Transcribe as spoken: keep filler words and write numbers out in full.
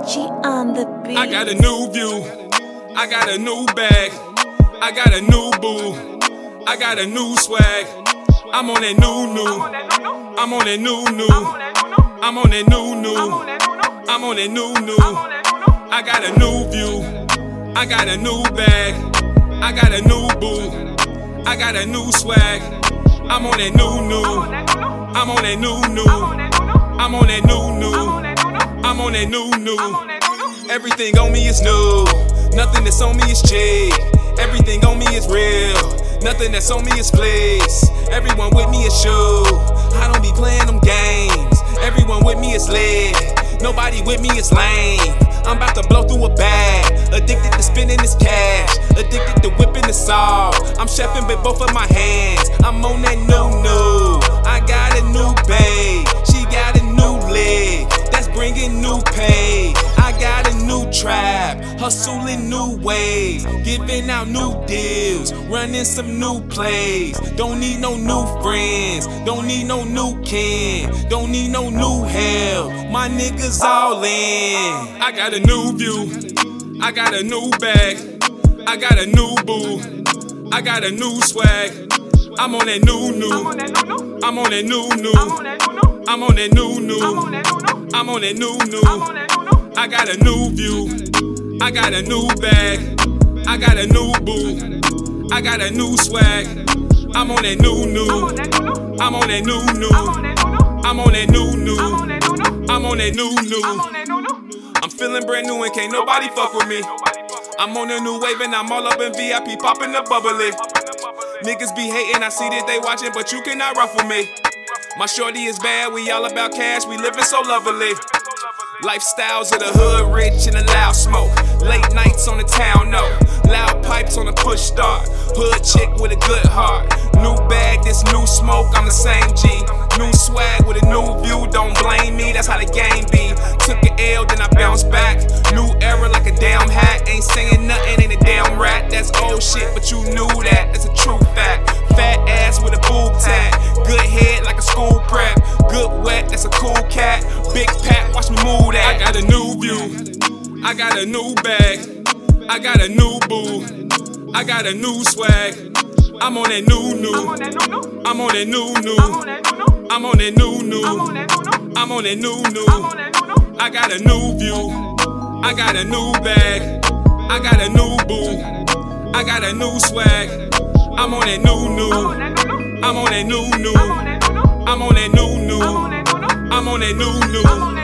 G on the beat. I got a new view, I got a new bag, I got a new boo, I got a new swag. I'm on that new new, I'm on that new new, I'm on that new new, I'm on that new new. I got a new view, I got a new bag, I got a new boo, I got a new swag. I'm on that new new, I'm on that new new, I'm on that new new, I'm on that new new. Everything on me is new, nothing that's on me is cheap. Everything on me is real, nothing that's on me is flex. Everyone with me is shoe, I don't be playing them games. Everyone with me is lit, nobody with me is lame. I'm about to blow through a bag, addicted to spending this cash, addicted to whipping the salt. I'm chefing with both of my hands, I'm on that new new. I got a new babe, she got a new leg, that's bringing new pay. I got a new trap, hustling new ways, giving out new deals, running some new plays. Don't need no new friends, don't need no new kin, don't need no new help. My niggas all in. I got a new view, I got a new bag, I got a new boo, I got a new swag. I'm on that new new, I'm on that new new, I'm on that new new, I'm on that new new. I got a new view, I got a new bag, I got a new boo, I got a new swag. I'm on that new new, I'm on that new new, I'm on that new new, I'm on that new new. I'm feeling brand new and can't nobody fuck with me. I'm on a new wave and I'm all up in V I P, popping the bubbly. Niggas be hating, I see that they watching, but you cannot ruffle me. My shorty is bad, we all about cash, we living so lovely. Lifestyles of the hood, rich and a loud smoke. Late nights on the town, no. Loud pipes on the push start. Hood chick with a good heart. New bag, this new smoke, I'm the same G. New swag with a new view, don't blame me, that's how the game be. Took an L, then I bounced back. New era like a damn hat. Ain't saying nothing, ain't a damn rat. That's old shit, but you knew that, that's a true fact. Fat ass with a boob tag. Good head like a school prep. Good wet, that's a cool cat. Big pack, watch me move that. I got a new view, I got a new bag, I got a new boo, I got a new swag. I'm on that new new, I'm on that new new, I'm on that new new, I'm on that new new. I got a new view, I got a new bag, I got a new boo, I got a new swag. I'm on that new new, I'm on that new new, I'm on that new new, I'm on that new new.